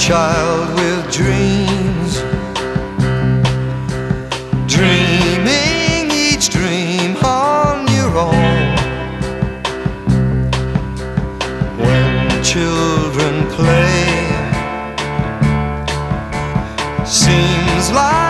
child with dreams, dreaming each dream on your own. When children play, seems like